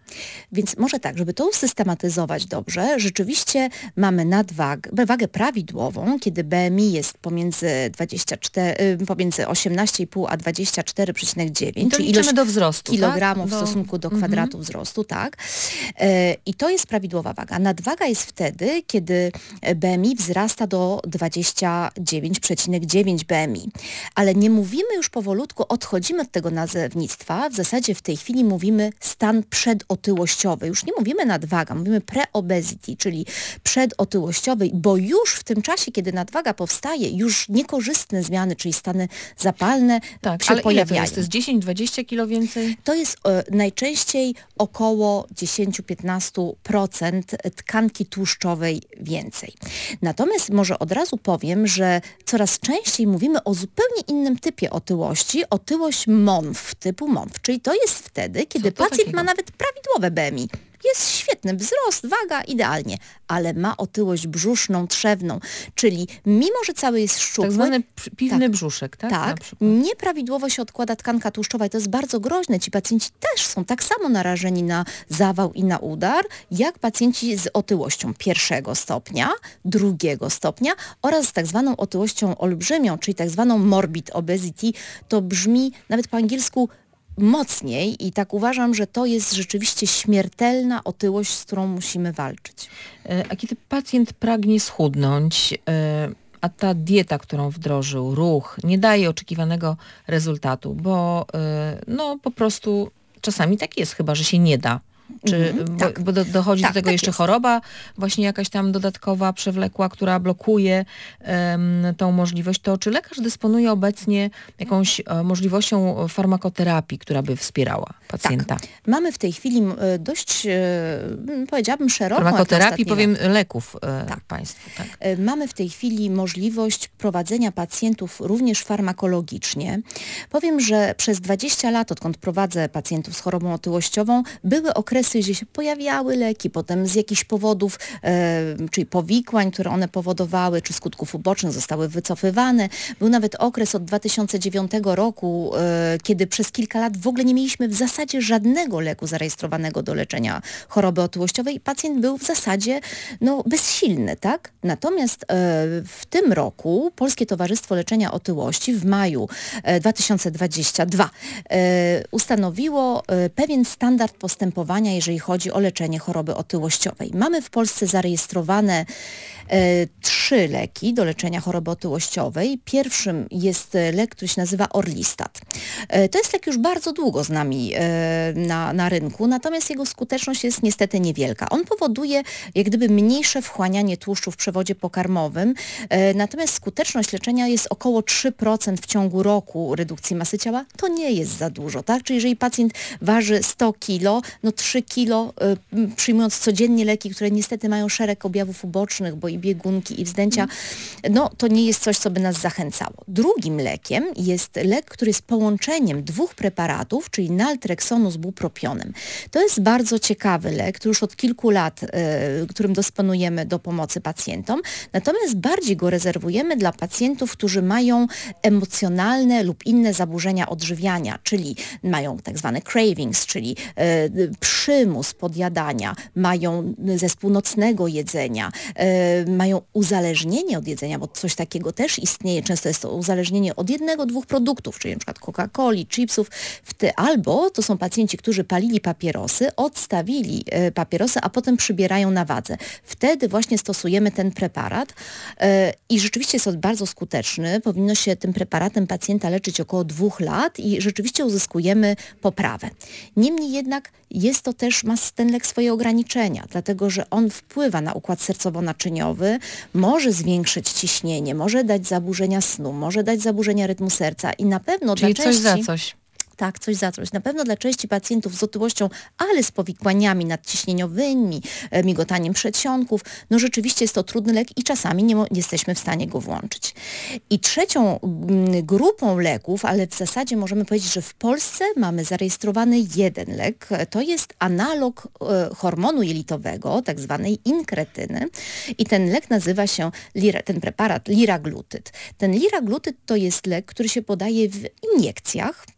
Więc może tak, żeby to usystematyzować dobrze, rzeczywiście mamy nadwagę, wagę prawidłową, kiedy B M I jest pomiędzy, dwadzieścia cztery, pomiędzy osiemnaście i pół a dwadzieścia cztery przecinek dziewięć, To czyli liczymy ilość do wzrostu, kilogramów tak? w Do... stosunku do Mhm. kwadratu wzrostu, tak. E, I to jest prawidłowa waga. Nadwaga jest wtedy, kiedy B M I wzrasta do dwadzieścia dziewięć przecinek dziewięć B M I. Ale nie mówimy już powolutku, odchodzimy od tego nazewnictwa. W zasadzie w tej chwili mówimy stan przedotyłościowy. Już nie mówimy nadwaga, mówimy pre-obesity, czyli przedotyłościowy, bo już w tym czasie, kiedy nadwaga powstaje, już niekorzystne zmiany, czyli stany zapalne Tak, się ale pojawiają. ile to jest? To jest dziesięć dwadzieścia kilo więcej? To jest e, najczęściej około dziesięć do piętnastu procent tkanki tłuszczowej więcej. Natomiast może od razu powiem, że coraz częściej mówimy o zupełnie innym typie otyłości, otyłość M O N F, typu M O N F, czyli to jest wtedy, kiedy to pacjent takiego? ma nawet prawidłowe B M I. Jest świetny wzrost, waga idealnie, ale ma otyłość brzuszną, trzewną, czyli mimo, że cały jest szczupły, Tak zwany przy- piwny tak. brzuszek, tak? Na Tak, przykład. nieprawidłowo się odkłada tkanka tłuszczowa i to jest bardzo groźne. Ci pacjenci też są tak samo narażeni na zawał i na udar, jak pacjenci z otyłością pierwszego stopnia, drugiego stopnia oraz z tak zwaną otyłością olbrzymią, czyli tak zwaną morbid obesity. To brzmi nawet po angielsku mocniej i tak uważam, że to jest rzeczywiście śmiertelna otyłość, z którą musimy walczyć. E, A kiedy pacjent pragnie schudnąć, e, a ta dieta, którą wdrożył, ruch, nie daje oczekiwanego rezultatu, bo e, no po prostu czasami tak jest, chyba że się nie da. Czy, Mhm, bo, tak. bo do, dochodzi Tak, do tego tak jeszcze jest. choroba, właśnie jakaś tam dodatkowa, przewlekła, która blokuje em, tą możliwość, to czy lekarz dysponuje obecnie jakąś e, możliwością farmakoterapii, która by wspierała pacjenta? Tak. Mamy w tej chwili e, dość, e, m, powiedziałabym, szeroką. jak na Farmakoterapii, ostatnie powiem, leków e, Tak. państwu. Tak. E, Mamy w tej chwili możliwość prowadzenia pacjentów również farmakologicznie. Powiem, że przez dwadzieścia lat, odkąd prowadzę pacjentów z chorobą otyłościową, były okresy, gdzie się pojawiały leki, potem z jakichś powodów, e, czyli powikłań, które one powodowały, czy skutków ubocznych zostały wycofywane. Był nawet okres od dwa tysiące dziewiątego roku, e, kiedy przez kilka lat w ogóle nie mieliśmy w zasadzie żadnego leku zarejestrowanego do leczenia choroby otyłościowej i pacjent był w zasadzie no, bezsilny, tak? Natomiast e, w tym roku Polskie Towarzystwo Leczenia Otyłości w maju e, dwa tysiące dwudziestego drugiego e, ustanowiło e, pewien standard postępowania, jeżeli chodzi o leczenie choroby otyłościowej. Mamy w Polsce zarejestrowane e, trzy leki do leczenia choroby otyłościowej. Pierwszym jest lek, który się nazywa Orlistat. E, to jest lek już bardzo długo z nami e, na, na rynku, natomiast jego skuteczność jest niestety niewielka. On powoduje jak gdyby mniejsze wchłanianie tłuszczu w przewodzie pokarmowym, e, natomiast skuteczność leczenia jest około trzy procent w ciągu roku redukcji masy ciała. To nie jest za dużo, tak? Czyli jeżeli pacjent waży sto kilo, no trzy kilo, y, przyjmując codziennie leki, które niestety mają szereg objawów ubocznych, bo i biegunki, i wzdęcia, no to nie jest coś, co by nas zachęcało. Drugim lekiem jest lek, który jest połączeniem dwóch preparatów, czyli naltreksonu z bupropionem. To jest bardzo ciekawy lek, który już od kilku lat, y, którym dysponujemy do pomocy pacjentom, natomiast bardziej go rezerwujemy dla pacjentów, którzy mają emocjonalne lub inne zaburzenia odżywiania, czyli mają tak zwane cravings, czyli y, przymus podjadania, mają zespół nocnego jedzenia, y, mają uzależnienie od jedzenia, bo coś takiego też istnieje. Często jest to uzależnienie od jednego, dwóch produktów, czyli np. Coca-Coli, chipsów, w ty, albo to są pacjenci, którzy palili papierosy, odstawili y, papierosy, a potem przybierają na wadze. Wtedy właśnie stosujemy ten preparat y, i rzeczywiście jest on bardzo skuteczny. Powinno się tym preparatem pacjenta leczyć około dwóch lat i rzeczywiście uzyskujemy poprawę. Niemniej jednak jest to też, ma ten lek swoje ograniczenia, dlatego że on wpływa na układ sercowo-naczyniowy, może zwiększyć ciśnienie, może dać zaburzenia snu, może dać zaburzenia rytmu serca i na pewno Czyli dla coś części... za coś. Tak, coś za coś. Na pewno dla części pacjentów z otyłością, ale z powikłaniami nadciśnieniowymi, e, migotaniem przedsionków, no rzeczywiście jest to trudny lek i czasami nie, mo- nie jesteśmy w stanie go włączyć. I trzecią mm, grupą leków, ale w zasadzie możemy powiedzieć, że w Polsce mamy zarejestrowany jeden lek, to jest analog e, hormonu jelitowego, tak zwanej inkretyny i ten lek nazywa się, lira, ten preparat liraglutyd. Ten liraglutyd to jest lek, który się podaje w iniekcjach, czyli w co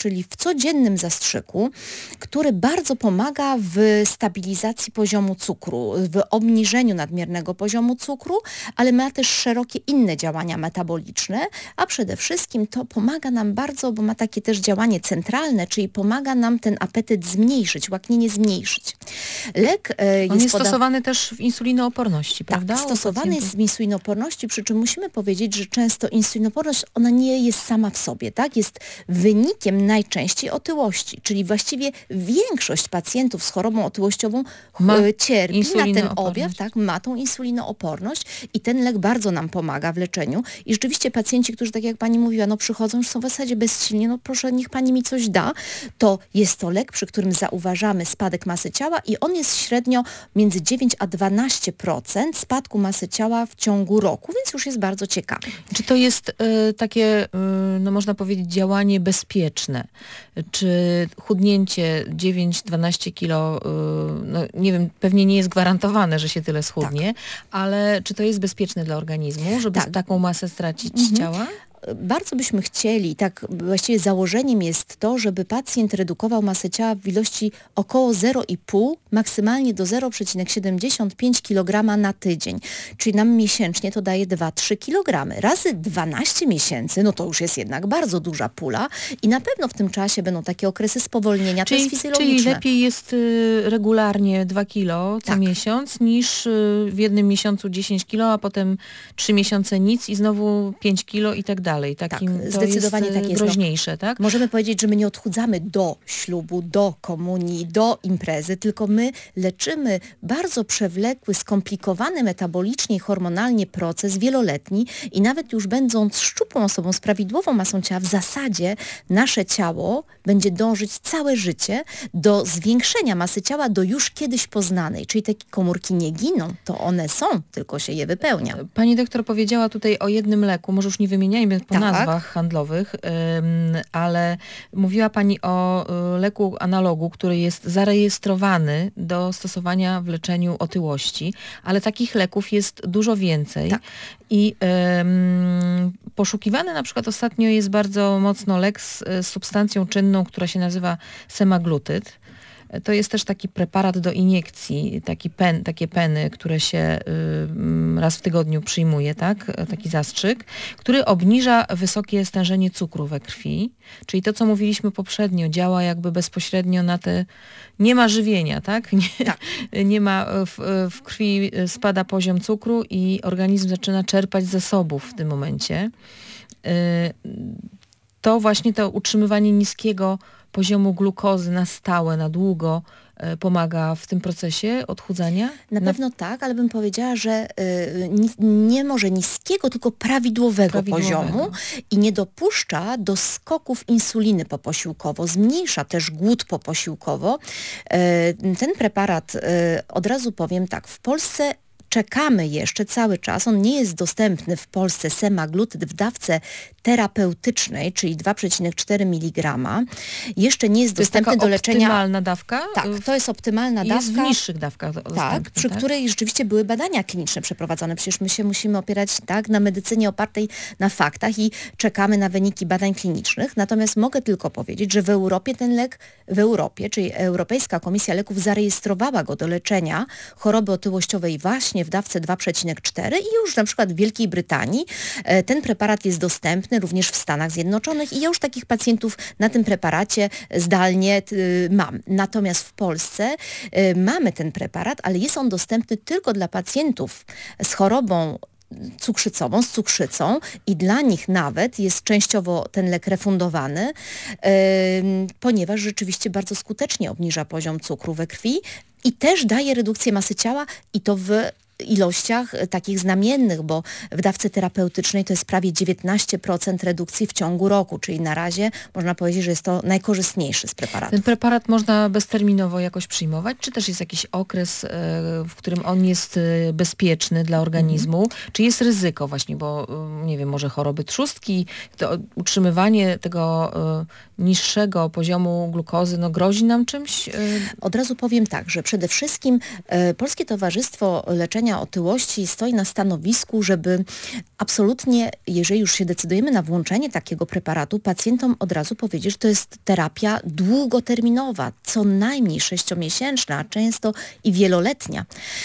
codziennym zastrzyku, który bardzo pomaga w stabilizacji poziomu cukru, w obniżeniu nadmiernego poziomu cukru, ale ma też szerokie inne działania metaboliczne, a przede wszystkim to pomaga nam bardzo, bo ma takie też działanie centralne, czyli pomaga nam ten apetyt zmniejszyć, łaknienie zmniejszyć. Lek e, On jest, jest poda- stosowany też w insulinooporności, prawda? Tak, U stosowany pacjentów? jest w insulinooporności, przy czym musimy powiedzieć, że często insulinooporność, ona nie jest sama w sobie, tak? Jest wynikiem najczęściej otyłości, czyli właściwie większość pacjentów z chorobą otyłościową Ma e, cierpi na ten insulinooporność. objaw, tak? Ma tą insulinooporność i ten lek bardzo nam pomaga w leczeniu i rzeczywiście pacjenci, którzy tak jak pani mówiła, no przychodzą, już są w zasadzie bezsilni, no proszę, niech pani mi coś da, to jest to lek, przy którym zauważamy spadek masy ciała i on jest średnio między dziewięć a dwanaście procent spadku masy ciała w ciągu roku, więc już jest bardzo ciekawy. Czy to jest y, takie, y, no można powiedzieć, działanie bezpieczne? Czy chudnięcie dziewięć dwanaście kilo, y, no nie wiem, pewnie nie jest gwarantowane, że się tyle schudnie, ale czy to jest bezpieczne dla organizmu, żeby Tak. taką masę stracić ciała? Bardzo byśmy chcieli, tak właściwie założeniem jest to, żeby pacjent redukował masę ciała w ilości około zero przecinek pięć, maksymalnie do zero przecinek siedemdziesiąt pięć kilograma na tydzień. Czyli nam miesięcznie to daje dwa do trzech kilogramy. Razy dwanaście miesięcy, no to już jest jednak bardzo duża pula i na pewno w tym czasie będą takie okresy spowolnienia, to jest Czyli, fizjologiczne. czyli lepiej jest y, regularnie dwa kilo co Tak. miesiąc, niż y, w jednym miesiącu dziesięć kilo, a potem trzy miesiące nic i znowu pięć kilo i tak dalej. Takim, Tak, to zdecydowanie jest, tak y, jest, no. groźniejsze, tak? Możemy powiedzieć, że my nie odchudzamy do ślubu, do komunii, do imprezy, tylko my leczymy bardzo przewlekły, skomplikowany metabolicznie i hormonalnie proces wieloletni i nawet już będąc szczupłą osobą z prawidłową masą ciała, w zasadzie nasze ciało będzie dążyć całe życie do zwiększenia masy ciała do już kiedyś poznanej, czyli te komórki nie giną, to one są, tylko się je wypełnia. Pani doktor powiedziała tutaj o jednym leku, może już nie wymieniajmy po Tak. nazwach handlowych, ym, ale mówiła Pani o y, leku analogu, który jest zarejestrowany do stosowania w leczeniu otyłości, ale takich leków jest dużo więcej. Tak. I ym, poszukiwany na przykład ostatnio jest bardzo mocno lek z, z substancją czynną, która się nazywa semaglutyd. To jest też taki preparat do iniekcji, taki pen, takie peny, które się y, raz w tygodniu przyjmuje, tak? Taki zastrzyk, który obniża wysokie stężenie cukru we krwi. Czyli to, co mówiliśmy poprzednio, działa jakby bezpośrednio na te... Nie ma żywienia, tak? Nie, Tak. nie ma w, w krwi spada poziom cukru i organizm zaczyna czerpać z zasobów w tym momencie. Y, to właśnie to utrzymywanie niskiego poziomu glukozy na stałe, na długo e, pomaga w tym procesie odchudzania? Na pewno tak, ale bym powiedziała, że y, ni, nie może niskiego, tylko prawidłowego, Prawidłowego. poziomu i nie dopuszcza do skoków insuliny poposiłkowo, zmniejsza też głód poposiłkowo. Y, ten preparat, y, od razu powiem tak, w Polsce czekamy jeszcze cały czas, on nie jest dostępny w Polsce, semaglutyd w dawce terapeutycznej, czyli dwa przecinek cztery miligrama. Jeszcze nie jest To jest dostępny taka do leczenia. optymalna dawka? Tak, to jest optymalna Jest dawka. w niższych dawkach do- Tak, dostępny, przy tak? której rzeczywiście były badania kliniczne przeprowadzone. Przecież my się musimy opierać tak na medycynie opartej na faktach i czekamy na wyniki badań klinicznych. Natomiast mogę tylko powiedzieć, że w Europie ten lek, w Europie, czyli Europejska Komisja Leków zarejestrowała go do leczenia choroby otyłościowej właśnie w dawce dwa przecinek cztery i już na przykład w Wielkiej Brytanii e, ten preparat jest dostępny również w Stanach Zjednoczonych i ja już takich pacjentów na tym preparacie zdalnie y, mam. Natomiast w Polsce y, mamy ten preparat, ale jest on dostępny tylko dla pacjentów z chorobą cukrzycową, z cukrzycą i dla nich nawet jest częściowo ten lek refundowany, yy, ponieważ rzeczywiście bardzo skutecznie obniża poziom cukru we krwi i też daje redukcję masy ciała i to w ilościach takich znamiennych, bo w dawce terapeutycznej to jest prawie dziewiętnaście procent redukcji w ciągu roku, czyli na razie można powiedzieć, że jest to najkorzystniejszy z preparatów. Ten preparat można bezterminowo jakoś przyjmować, czy też jest jakiś okres, e, w którym on jest e, bezpieczny dla organizmu? Mm. Czy jest ryzyko właśnie, bo e, nie wiem, może choroby trzustki, to utrzymywanie tego e, niższego poziomu glukozy, no grozi nam czymś? E... Od razu powiem tak, że przede wszystkim e, Polskie Towarzystwo Leczenia zwalczania otyłości stoi na stanowisku, żeby absolutnie, jeżeli już się decydujemy na włączenie takiego preparatu, pacjentom od razu powiedzieć, że to jest terapia długoterminowa, co najmniej sześciomiesięczna, a często i wieloletnia.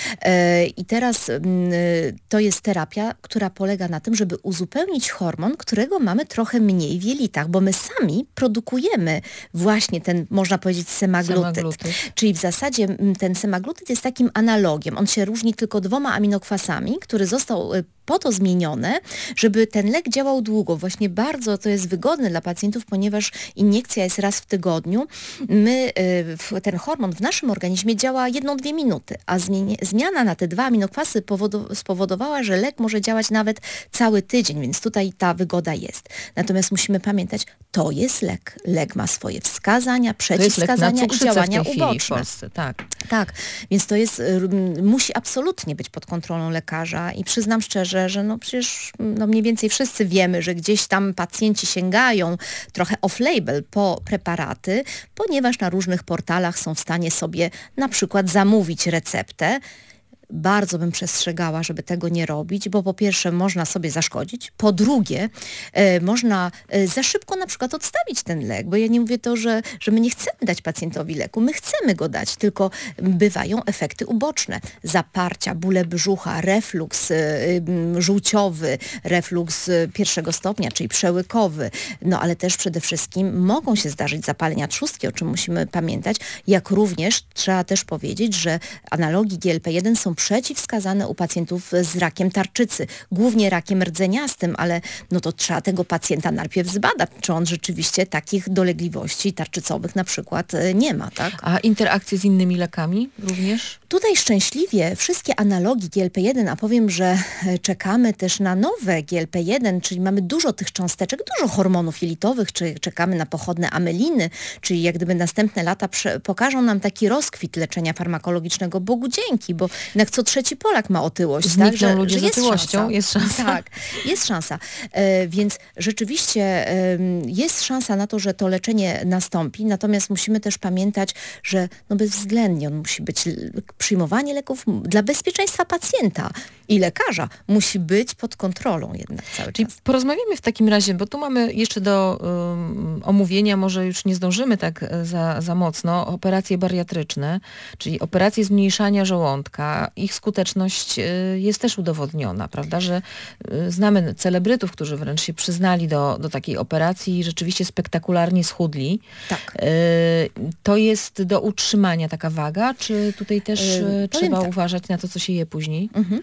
E, I teraz m, to jest terapia, która polega na tym, żeby uzupełnić hormon, którego mamy trochę mniej w jelitach, bo my sami produkujemy właśnie ten, można powiedzieć, semaglutyt. Semaglutyt. Czyli w zasadzie m, ten semaglutyt jest takim analogiem. On się różni tylko dwoma aminokwasami, który został y, po to zmienione, żeby ten lek działał długo. Właśnie bardzo to jest wygodne dla pacjentów, ponieważ iniekcja jest raz w tygodniu. My, y, ten hormon w naszym organizmie działa jedną, dwie minuty, a zmieni- zmiana na te dwa aminokwasy powodu- spowodowała, że lek może działać nawet cały tydzień, więc tutaj ta wygoda jest. Natomiast musimy pamiętać, to jest lek. Lek ma swoje wskazania, przeciwwskazania i działania w tej chwili uboczne. w Polsce, tak. Tak, więc to jest, musi absolutnie być pod kontrolą lekarza i przyznam szczerze, że no przecież no mniej więcej wszyscy wiemy, że gdzieś tam pacjenci sięgają trochę off-label po preparaty, ponieważ na różnych portalach są w stanie sobie na przykład zamówić receptę. Bardzo bym przestrzegała, żeby tego nie robić, bo po pierwsze można sobie zaszkodzić, po drugie e, można e, za szybko na przykład odstawić ten lek, bo ja nie mówię to, że, że my nie chcemy dać pacjentowi leku, my chcemy go dać, tylko bywają efekty uboczne, zaparcia, bóle brzucha, refluks e, m, żółciowy, refluks e, pierwszego stopnia, czyli przełykowy, no ale też przede wszystkim mogą się zdarzyć zapalenia trzustki, o czym musimy pamiętać, jak również trzeba też powiedzieć, że analogi G L P jeden są przeciwwskazane u pacjentów z rakiem tarczycy, głównie rakiem rdzeniastym, ale no to trzeba tego pacjenta najpierw zbadać, czy on rzeczywiście takich dolegliwości tarczycowych na przykład nie ma, tak? A interakcje z innymi lekami również? Tutaj szczęśliwie wszystkie analogi G L P jeden, a powiem, że czekamy też na nowe G L P jeden, czyli mamy dużo tych cząsteczek, dużo hormonów jelitowych, czy czekamy na pochodne ameliny, czyli jak gdyby następne lata prze- pokażą nam taki rozkwit leczenia farmakologicznego, Bogu dzięki, bo jednak co trzeci Polak ma otyłość. Znikną tak, że, ludzie że z jest otyłością, szansa. jest szansa. Tak, jest szansa. E, więc rzeczywiście e, jest szansa na to, że to leczenie nastąpi, natomiast musimy też pamiętać, że no bezwzględnie on musi być, przyjmowanie leków dla bezpieczeństwa pacjenta i lekarza musi być pod kontrolą jednak cały Czyli czas. porozmawiamy w takim razie, bo tu mamy jeszcze do um, omówienia, może już nie zdążymy tak za, za mocno, operacje bariatryczne, czyli operacje zmniejszania żołądka. Ich skuteczność y, jest też udowodniona, prawda, że y, znamy celebrytów, którzy wręcz się przyznali do, do takiej operacji i rzeczywiście spektakularnie schudli. Tak. Y, to jest do utrzymania taka waga, czy tutaj też Y, y, trzeba tak. uważać na to, co się je później? Mhm.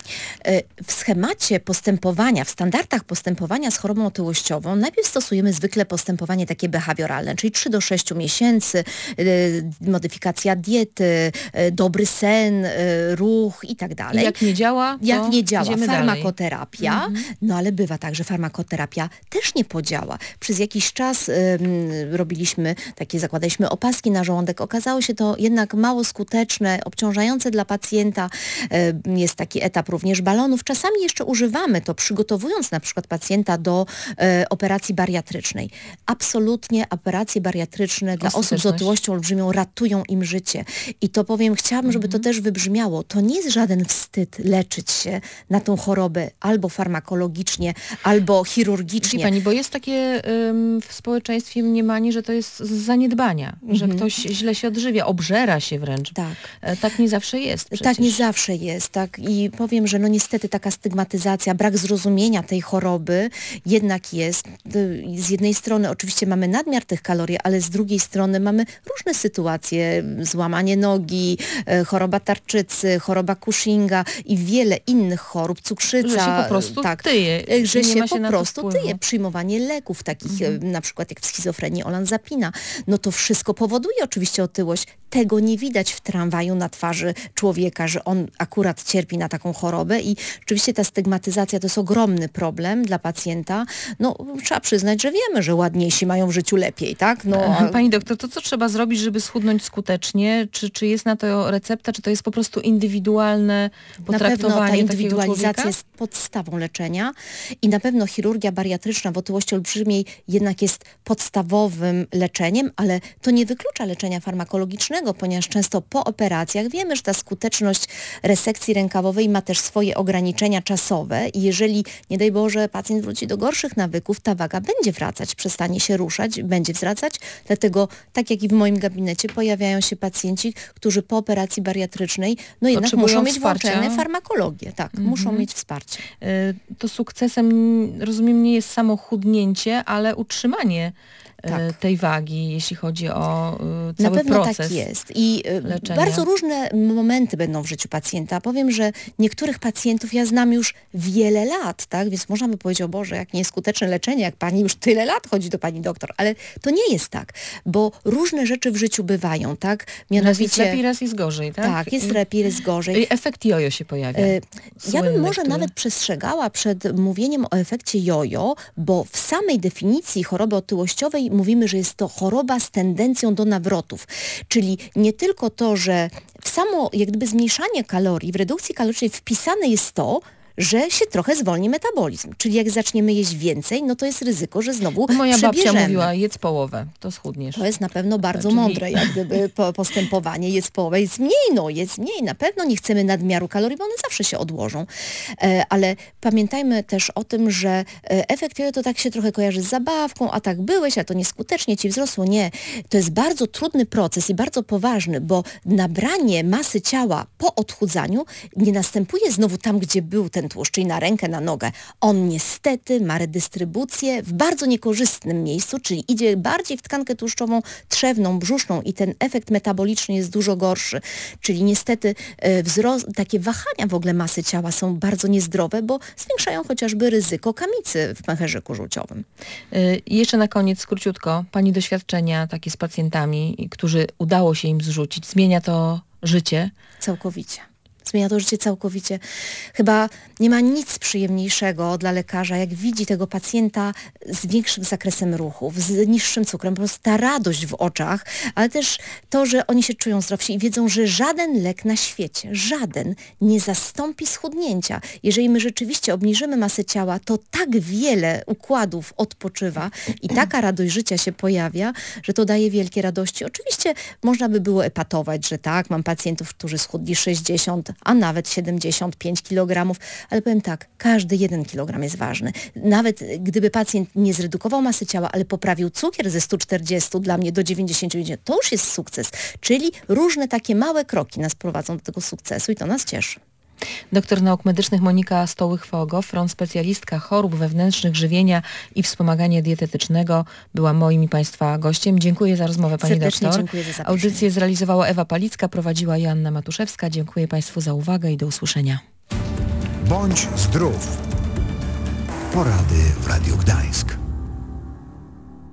W schemacie postępowania, w standardach postępowania z chorobą otyłościową najpierw stosujemy zwykle postępowanie takie behawioralne, czyli trzy do sześciu miesięcy, modyfikacja diety, dobry sen, ruch i tak dalej. I jak nie działa, to Jak nie działa, idziemy farmakoterapia, dalej. no ale bywa tak, że farmakoterapia też nie podziała. Przez jakiś czas ym, robiliśmy takie, zakładaliśmy opaski na żołądek, okazało się to jednak mało skuteczne, obciążające dla pacjenta. Ym, jest taki etap również balonów. Czasami jeszcze używamy to, przygotowując na przykład pacjenta do e, operacji bariatrycznej. Absolutnie operacje bariatryczne dla osób z skuteczność. otyłością olbrzymią ratują im życie. I to powiem, chciałabym, żeby to też wybrzmiało. To nie jest żaden wstyd leczyć się na tą chorobę albo farmakologicznie, albo Wie chirurgicznie. pani, bo jest takie ym, w społeczeństwie mniemanie, że to jest z zaniedbania, że ktoś źle się odżywia, obżera się wręcz. Tak. E, Tak nie zawsze jest przecież. Tak nie zawsze jest, tak. I powiem, że no niestety taka stygmatyzacja, brak zrozumienia tej choroby jednak jest. Z jednej strony oczywiście mamy nadmiar tych kalorii, ale z drugiej strony mamy różne sytuacje, złamanie nogi, e, choroba tarczycy, choroba Cushinga i wiele innych chorób, cukrzyca. Że się po prostu tak, tyje. e, Że i nie się ma się po na to prostu wpływu. tyje. Przyjmowanie leków takich e, na przykład jak w schizofrenii olanzapina, no to wszystko powoduje oczywiście otyłość. Tego nie widać w tramwaju na twarzy człowieka, że on akurat cierpi na taką chorobę i oczywiście ta stygmatyzacja to jest ogromny problem dla pacjenta. No trzeba przyznać, że wiemy, że ładniejsi mają w życiu lepiej, tak? No, a... Pani doktor, to co trzeba zrobić, żeby schudnąć skutecznie? Czy, czy jest na to recepta, czy to jest po prostu indywidualne potraktowanie takiego człowieka? Na pewno ta indywidualizacja człowieka? jest podstawą leczenia i na pewno chirurgia bariatryczna w otyłości olbrzymiej jednak jest podstawowym leczeniem, ale to nie wyklucza leczenia farmakologicznego, ponieważ często po operacjach wiemy, że ta skuteczność resekcji rękawowej ma też swoje ograniczenia czasowe i jeżeli, nie daj Boże, pacjent wróci do gorszych nawyków, ta waga będzie wracać, przestanie się ruszać, będzie wracać, dlatego tak jak i w moim gabinecie pojawiają się pacjenci, którzy po operacji bariatrycznej no jednak Potrzebują muszą mieć wsparcia. włączone farmakologię, tak, Mhm. muszą mieć wsparcie. Y, To sukcesem, rozumiem, nie jest samo chudnięcie, ale utrzymanie y, Tak. tej wagi, jeśli chodzi o y, Na cały pewno proces. tak jest i y, leczenia. bardzo różne momenty będą w życiu pacjenta. Powiem, że niektórych pacjentów ja znam już wiele lat, tak, więc można by powiedzieć, o Boże, jak nieskuteczne leczenie, jak pani już tyle lat chodzi do pani doktor, ale to nie jest tak, bo różne rzeczy w życiu bywają, tak, Raz jest mianowicie... lepiej, raz jest gorzej, tak? Tak, jest I- lepiej, jest gorzej. I efekt jojo się pojawia. E, Ja bym Słynny, może który- nawet przestrzegała przed mówieniem o efekcie jojo, bo w samej definicji choroby otyłościowej mówimy, że jest to choroba z tendencją do nawrotów. Czyli nie tylko to, że w samo jak gdyby zmniejszanie kalorii, w redukcji kalorycznej wpisane jest to, że się trochę zwolni metabolizm. Czyli jak zaczniemy jeść więcej, no to jest ryzyko, że znowu No, moja babcia przebierzemy. mówiła, jedz połowę, to schudniesz. To jest na pewno bardzo Czyli- mądre, jak gdyby po- postępowanie. Jest połowę, jest mniej, no jest mniej. Na pewno nie chcemy nadmiaru kalorii, bo one zawsze się odłożą. E, ale pamiętajmy też o tym, że e, efekt jojo to tak się trochę kojarzy z zabawką, a tak byłeś, a to nieskutecznie ci wzrosło. Nie. To jest bardzo trudny proces i bardzo poważny, bo nabranie masy ciała po odchudzaniu nie następuje znowu tam, gdzie był ten tłuszcz, czyli na rękę, na nogę. On niestety ma redystrybucję w bardzo niekorzystnym miejscu, czyli idzie bardziej w tkankę tłuszczową trzewną, brzuszną i ten efekt metaboliczny jest dużo gorszy. Czyli niestety e, wzrost, takie wahania w ogóle masy ciała są bardzo niezdrowe, bo zwiększają chociażby ryzyko kamicy w pęcherzyku żółciowym. Y, I jeszcze na koniec, króciutko, pani doświadczenia takie z pacjentami, i którzy udało się im zrzucić, zmienia to życie? Całkowicie. Zmienia to życie całkowicie. Chyba nie ma nic przyjemniejszego dla lekarza, jak widzi tego pacjenta z większym zakresem ruchów, z niższym cukrem. Po prostu ta radość w oczach, ale też to, że oni się czują zdrowsi i wiedzą, że żaden lek na świecie, żaden nie zastąpi schudnięcia. Jeżeli my rzeczywiście obniżymy masę ciała, to tak wiele układów odpoczywa i taka radość życia się pojawia, że to daje wielkie radości. Oczywiście można by było epatować, że tak, mam pacjentów, którzy schudli sześćdziesiąt, a nawet siedemdziesiąt pięć kilogramów, ale powiem tak, każdy jeden kilogram jest ważny. Nawet gdyby pacjent nie zredukował masy ciała, ale poprawił cukier ze stu czterdziestu dla mnie do dziewięćdziesięciu, to już jest sukces. Czyli różne takie małe kroki nas prowadzą do tego sukcesu i to nas cieszy. Doktor nauk medycznych Monika Stołych-Gofron, specjalistka chorób wewnętrznych, żywienia i wspomagania dietetycznego, była moim i Państwa gościem. Dziękuję za rozmowę, Pani Serdecznie doktor. dziękuję za zaproszenie. Audycję zrealizowała Ewa Palicka, prowadziła Joanna Matuszewska. Dziękuję Państwu za uwagę i do usłyszenia. Bądź zdrów. Porady w Radiu Gdańsk.